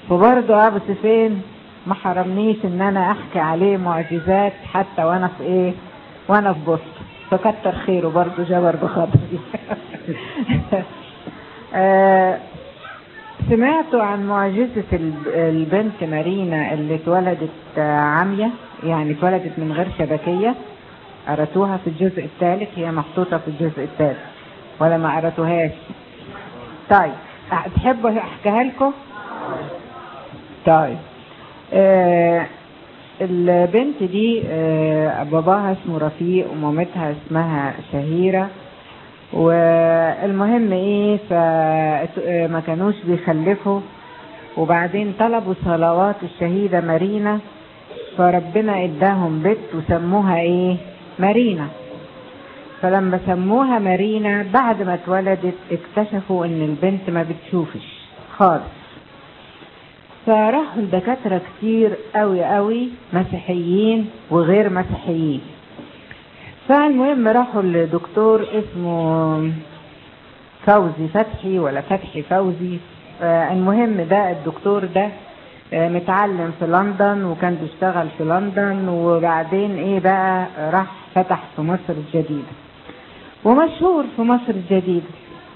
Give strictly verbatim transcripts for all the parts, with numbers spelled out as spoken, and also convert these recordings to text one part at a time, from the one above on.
وبرضه ابو سفين ما حرمنيش ان انا احكي عليه معجزات حتى وانا في ايه وانا في بوسطن، فكتر خيره برضه جبر بخاطري. آه سمعتوا عن معجزة البنت مارينا اللي اتولدت عامية، يعني اتولدت من غير شبكية؟ قرأتوها في الجزء الثالث، هي محطوطة في الجزء الثالث ولا ما قرأتوهاش؟ طيب تحبوا احكيها لكم؟ طيب آه البنت دي آه باباها اسمه رفيق ومامتها اسمها شهيرة، والمهم ايه فما كانوش بيخلفوا، وبعدين طلبوا صلوات الشهيدة مارينا، فربنا اداهم بنت وسموها ايه مارينا. فلما سموها مارينا بعد ما اتولدت اكتشفوا ان البنت ما بتشوفش خالص، فراحوا الدكاترة كتير قوي قوي مسيحيين وغير مسيحيين. فالمهم راحوا لدكتور اسمه فوزي فتحي ولا فتحي فوزي، المهم ده الدكتور ده متعلم في لندن وكان بيشتغل في لندن، وبعدين ايه بقى راح فتح في مصر الجديدة ومشهور في مصر الجديدة.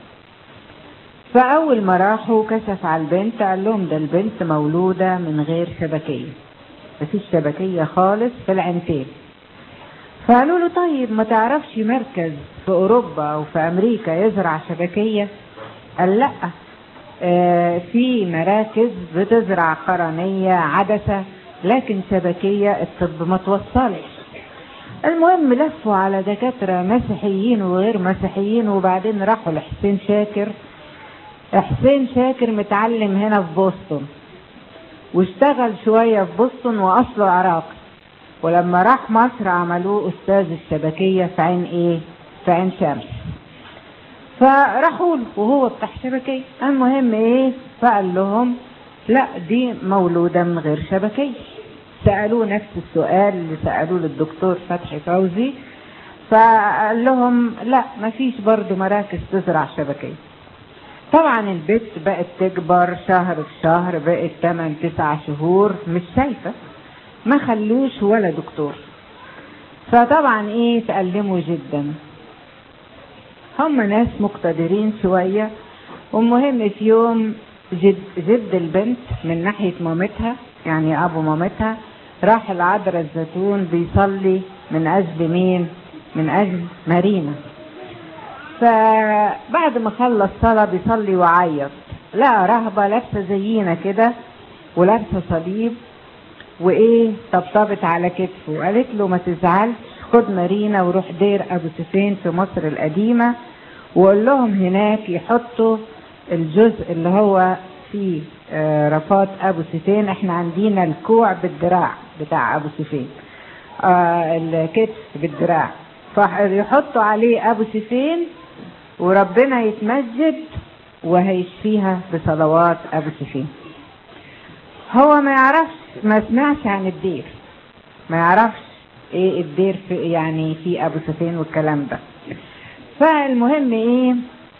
فاول ما راحوا كشف على البنت قال لهم ده البنت مولودة من غير شبكية، مفيش شبكية خالص في العينتين. فقالوا له طيب ما تعرفش مركز في اوروبا او في امريكا يزرع شبكية؟ قال لا، آه في مراكز بتزرع قرنية عدسة لكن شبكية الطب ما توصلش. المهم لفوا على دكاترة مسيحيين وغير مسيحيين، وبعدين راحوا لحسين شاكر. حسين شاكر متعلم هنا في بوسطن واشتغل شوية في بوسطن واصله عراقي، ولما راح مصر عملوه استاذ الشبكية في عين ايه في عين شمس. فراحوا له وهو بتاع شبكية. المهم ايه فقال لهم لا دي مولودة من غير شبكية. سألوه نفس السؤال اللي سألوه للدكتور فتحي فوزي، فقال لهم لا مفيش برضو مراكز تزرع شبكية. طبعا البنت بقت تكبر شهر في شهر، بقت تمن تسع شهور مش شايفة، ما خلوش ولا دكتور. فطبعا ايه تألموا جدا، هم ناس مقتدرين شوية. والمهم في يوم جد, جد البنت من ناحية مامتها يعني ابو مامتها راح العذراء الزيتون بيصلي من اجل مين؟ من اجل مارينا. فبعد ما خلص صلاة بيصلي وعيط، لقى رهبة لابسة زينا كده ولابسة صليب وايه طبطبت على كتفه وقالت له ما تزعلش، خد مارينا وروح دير ابو سفين في مصر القديمة وقول لهم هناك يحطوا الجزء اللي هو فيه آه رفات ابو سفين. احنا عندنا الكوع بالدراع بتاع ابو سفين، آه الكتف بالدراع، فيحطوا عليه ابو سفين وربنا يتمجد وهيشفيها بصلوات ابو سفين. هو ما يعرفش، ما سمعش عن الدير، ما يعرفش ايه الدير في يعني في ابو سفين والكلام ده. فالمهم ايه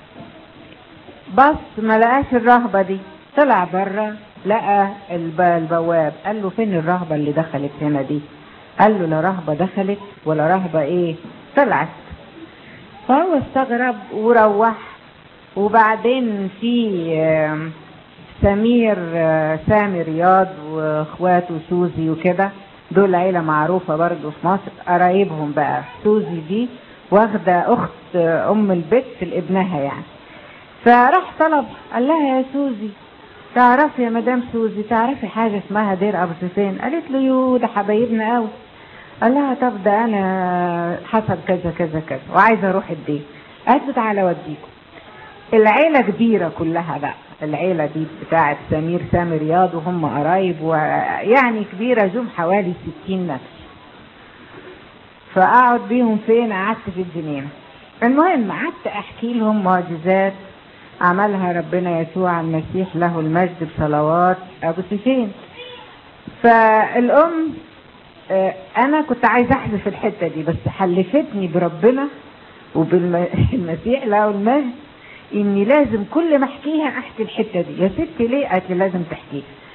بص ما لقاش الرهبة دي، طلع بره لقى البواب قال له فين الرهبة اللي دخلت هنا دي؟ قال له لا رهبة دخلت ولا رهبة ايه طلعت. فهو استغرب وروح. وبعدين في سمير سامي رياض واخواته سوزي وكده، دول عيلة معروفة برضو في مصر، قرايبهم بقى سوزي دي واخدة اخت ام البت لابنها يعني. فراح طلب قال لها يا سوزي تعرفي يا مدام سوزي تعرفي حاجة اسمها دير ابو سفين؟ قالت له يو ده حبايبنا قوي. قال لها طب ده انا حصل كذا كذا كذا وعايزه اروح الدير. قالت له تعالى اوديكم. العيله كبيره كلها بقى، العيله دي بتاعت سمير سامي رياض وهم قرايب ويعني كبيره، جم حوالي ستين نفس. فاقعد بيهم فين؟ قعدت في الجنينه. المهم قعدت احكي لهم معجزات عملها ربنا يسوع المسيح له المجد بصلوات ابو سفين. فالام انا كنت عايزه احذف الحته دي بس حلفتني بربنا وبالمسيح له المجد اني لازم كل ما احكيها احكي الحته دي. يا ستي ليه؟ قالت لي لازم تحكيها.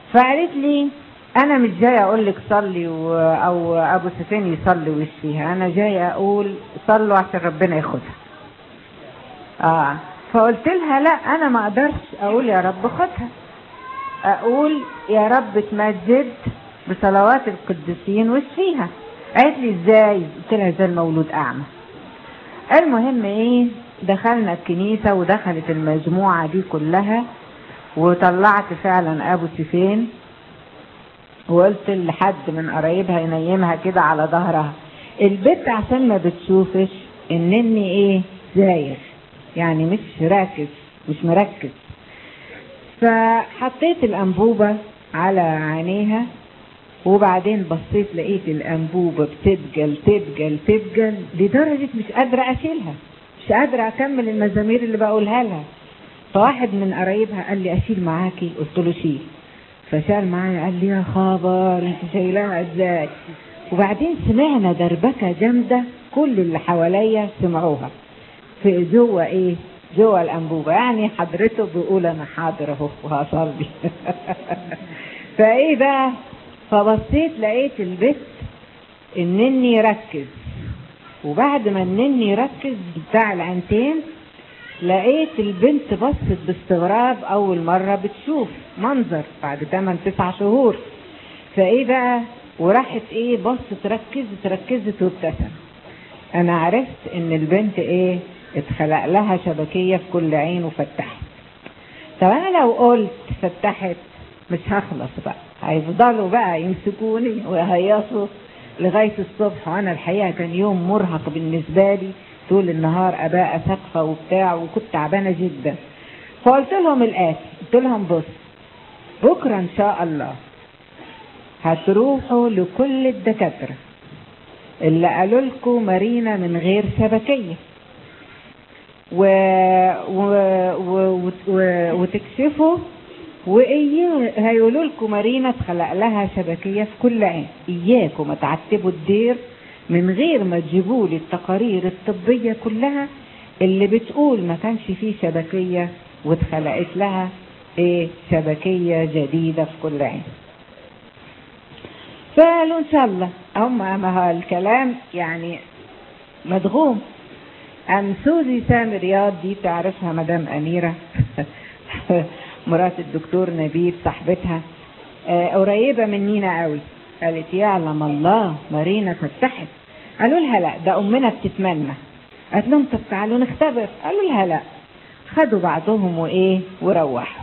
فقالت لي انا مش جايه اقول لك صلي و... او ابو سفين يصلي ويشفيها، انا جايه اقول صلوا عشان ربنا ياخدها. اه فقلت لها لا انا ما اقدرش اقول يا رب خدها، اقول يا رب تمجد بصلوات القديسين واشفيها. قالت لي ازاي؟ قلت لها زي المولود اعمى. المهم ايه، دخلنا الكنيسه ودخلت المجموعه دي كلها، وطلعت فعلا ابو سفين، وقلت لحد من قرايبها ينيمها كده على ظهرها. البت عشان ما بتشوفش انني ايه زاير، يعني مش راكز مش مركز، فحطيت الانبوبه على عينيها، وبعدين بصيت لقيت الانبوبه بتدجل تدجل تدجل لدرجه مش قادره اشيلها، مش قادره اكمل المزامير اللي بقولها لها. فواحد من قرايبها قال لي اشيل معاكي؟ قلت له شيل. فشال معايا قال لي يا خبر انت شايلاها ازاي؟ وبعدين سمعنا دربكه جامده كل اللي حواليا سمعوها في جوه ايه جوه الانبوبه، يعني حضرته بيقول انا حاضر اهو وهصلي. فايه بقى، فبصيت لقيت البت انني ركز، وبعد ما انني ركز بتاع العينتين لقيت البنت بصت باستغراب، اول مرة بتشوف منظر بعد تمن تسع شهور. فايه بقى، وراحت ايه بصت ركزت ركزت وابتسم. انا عرفت ان البنت ايه اتخلق لها شبكية في كل عين وفتحت. طب انا لو قلت فتحت مش هخلص بقى، هيفضلوا بقى يمسكوني ويهيصوا لغاية الصبح، وانا الحقيقة كان يوم مرهق بالنسبة لي، طول النهار اباء سقفة وبتاع، وكنت تعبانة جدا. فقلت لهم الاتي، قلت لهم بص بكرة ان شاء الله هتروحوا لكل الدكاترة اللي قالوا لكم مارينا من غير شبكية و... و... و... و... وتكشفوا، واياه هيقولوا لكم مارينا اتخلق لها شبكية في كل عين. اياكم تعتبوا الدير من غير ما تجيبوا لي التقارير الطبية كلها اللي بتقول ما كانش فيه شبكية واتخلقت لها ايه شبكية جديدة في كل عين. فقالوا ان شاء الله. هم ما هو الكلام يعني مدغوم. ام سوزي سامي رياض دي تعرفها مدام اميرة مرات الدكتور نبيل صاحبتها، آه قريبة منينا قوي، قالت يعلم الله مارينا فتحت. قالوا لها لا ده امنا بتتمنى. قالت لهم طب تعالوا نختبر. قالوا لها لا. خدوا بعضهم وايه وروحوا.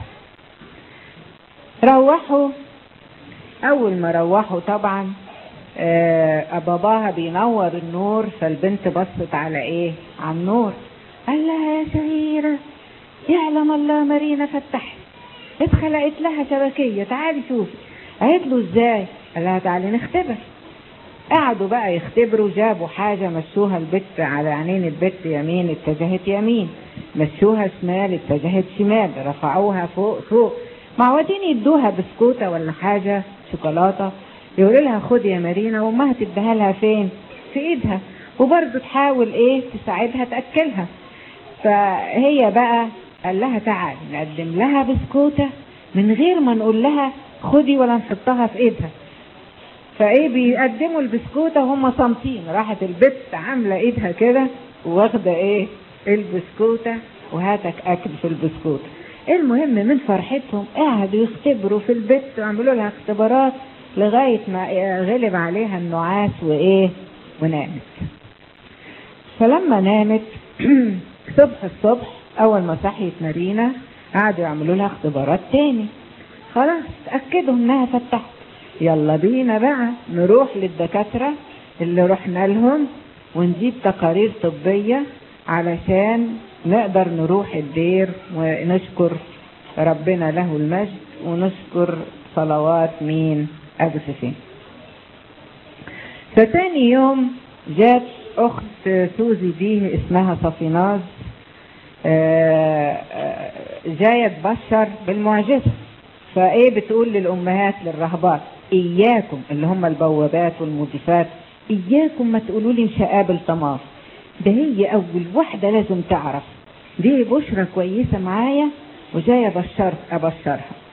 روحوا اول ما روحوا طبعا آه باباها بينور النور، فالبنت بصت على ايه على النور، قال لها يا شهيرة يعلم الله مارينا فتحت اتخلقت لها شبكية تعالي شوفي. قالت له ازاي؟ قال لها تعالي نختبر. قعدوا بقى يختبروا، جابوا حاجة مشوها البت على عينين البت يمين اتجهت يمين، مشوها شمال اتجهت شمال، رفعوها فوق فوق، معودين يدوها بسكوتة ولا حاجة شوكولاتة، يقولوا لها خدي يا مارينا، وامها تديها لها فين؟ في ايدها، وبرضه تحاول ايه تساعدها تاكلها. فهي بقى قال لها تعالي نقدم لها بسكوتة من غير ما نقول لها خدي ولا نحطها في ايدها. فايه بيقدموا البسكوتة وهم صامتين، راحت البت عاملة ايدها كده واخدة ايه البسكوتة وهاتك اكل في البسكوتة. المهم من فرحتهم قعدوا يختبروا في البت وعملوا لها اختبارات لغاية ما غلب عليها النعاس وايه ونامت. فلما نامت صبح الصبح اول ما صحيت مارينا قعدوا يعملوا لها اختبارات تاني، خلاص تأكدوا انها فتحت. يلا بينا بقى نروح للدكاترة اللي رحنا لهم ونجيب تقارير طبية علشان نقدر نروح الدير ونشكر ربنا له المجد ونشكر صلوات مين ابو سفين. فتاني يوم جات اخت سوزي دي اسمها صفيناز جاية تبشر بالمعجزة. فايه بتقول للامهات للرهبات اياكم اللي هم البوابات والمضيفات اياكم ما تقولوا لي مش هقابل طماف، ده هي اول واحدة لازم تعرف، دي بشرة كويسة معايا وجاية ابشر ابشرها.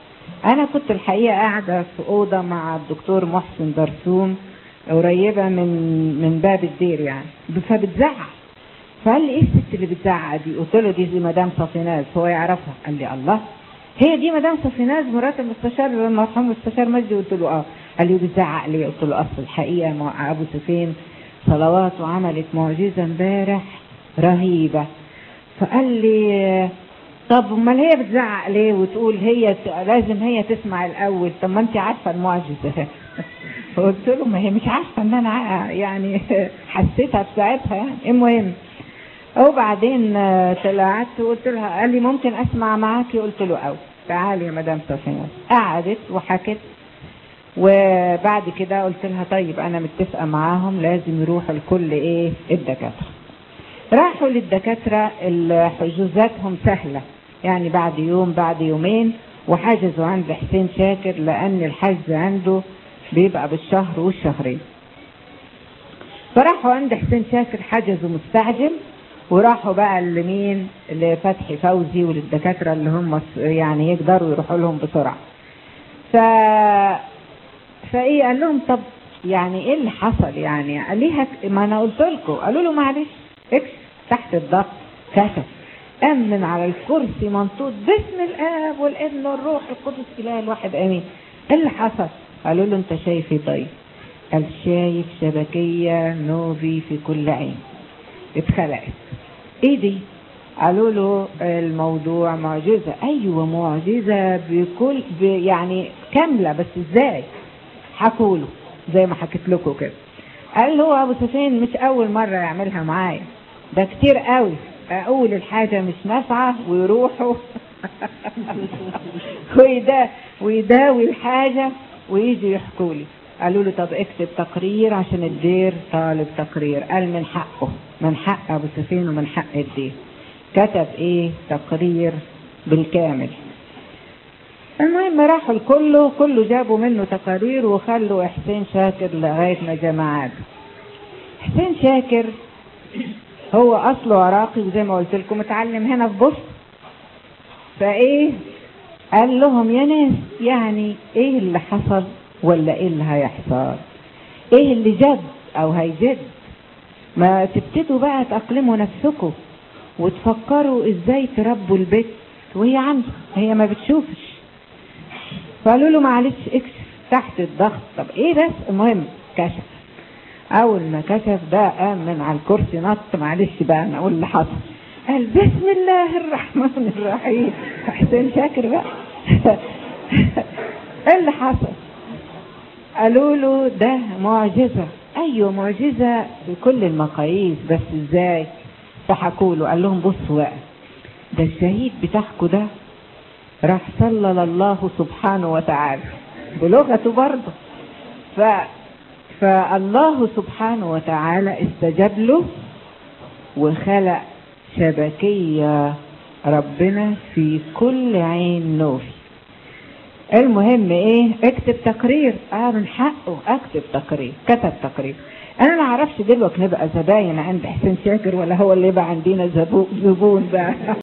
انا كنت الحقيقه قاعده في اوضه مع الدكتور محسن درسوم قريبه من من باب الدير يعني، فبتزعق. فقال لي ايه الست اللي بتزعق دي؟ قلت له دي, دي مدام صفيناز، هو يعرفها. قال لي الله، هي دي مدام صفيناز مرات المستشار المرحوم المستشار مجدي؟ قلت له اه. قال لي بتزعق ليه؟ قلت له اصل الحقيقه مع ابو سفين صلوات وعملت معجزه امبارح رهيبه. فقال لي طب امال هي بتزعق ليه وتقول هي لازم هي تسمع الاول؟ طب ما انت عارفه المعجزه. قلت له ما هي مش عارفه ان انا يعني حسيتها بساعتها يعني. المهم وبعدين طلعت وقلت لها، قال لي ممكن اسمع معاكي؟ قلت له اه. تعالي يا مدام صفيناز. قعدت وحكت، وبعد كده قلت لها طيب انا متفقه معاهم لازم يروحوا الكل ايه الدكاتره. راحوا للدكاتره حجوزاتهم سهله يعني، بعد يوم بعد يومين، وحجزوا عند حسين شاكر لان الحجز عنده بيبقى بالشهر والشهرين. فراحوا عند حسين شاكر حجزوا مستعجل، وراحوا بقى لمين؟ لفتحي فوزي وللدكاتره اللي هم يعني يقدروا يروحوا لهم بسرعه. ف فايه قال لهم طب يعني ايه اللي حصل يعني؟ قال ليها ما انا قلت لكم. قالوا له معلش اكشف. تحت الضغط كشف، قام من على الكرسي منطوط باسم الاب والابن والروح القدس اله الواحد امين. ايه اللي حصل؟ قالوا له انت شايف ايه؟ طيب قال شايف شبكيه نوفي في كل عين اتخلقت. ايه دي؟ قالوا له الموضوع معجزه. ايوه معجزه بكل يعني كامله، بس ازاي؟ حكوا له زي ما حكيت لكم كده. قال له ابو سفين مش اول مره يعملها معايا، ده كتير قوي. اقول الحاجه مش نافعه ويروحوا ويدا ويداوي الحاجه ويجي يحكوا لي. قالوا له طب اكتب تقرير عشان الدير طالب تقرير. قال من حقه، من حق ابو سفين ومن حق الدير. كتب ايه؟ تقرير بالكامل. المهم راحوا الكله كله جابوا منه تقارير وخلوا حسين شاكر لغايه ما جماعات. حسين شاكر هو اصله عراقي، وزي ما قلت لكم اتعلم هنا في بوسط. فايه قال لهم يا ناس يعني ايه اللي حصل ولا ايه اللي هيحصل؟ ايه اللي جد او هيجد؟ ما تبتدوا بقى تأقلموا نفسكم وتفكروا ازاي تربوا البيت وهي عنده، هي ما بتشوفش. فقالوا له معلش اكشف تحت الضغط. طب ايه بس؟ المهم كشف. اول ما كشف ده قام من على الكرسي نط. معلش بقى انا اقول اللي حصل. قال بسم الله الرحمن الرحيم. حسين شاكر بقى ايه اللي حصل؟ قالوا له ده معجزه. ايوه معجزه بكل المقاييس، بس ازاي؟ فحكوا له. قال لهم بصوا بقى، ده الشهيد بتاعكم ده راح صلى الله سبحانه وتعالى بلغته برضه. ف فالله سبحانه وتعالى استجاب له وخلق شبكية ربنا في كل عين نوفي. المهم ايه؟ اكتب تقرير. اه من حقه اكتب تقرير. كتب تقرير. انا ما اعرفش دلوقتي نبقى زباين عند حسين شاكر ولا هو اللي يبقى عندنا زبون بقى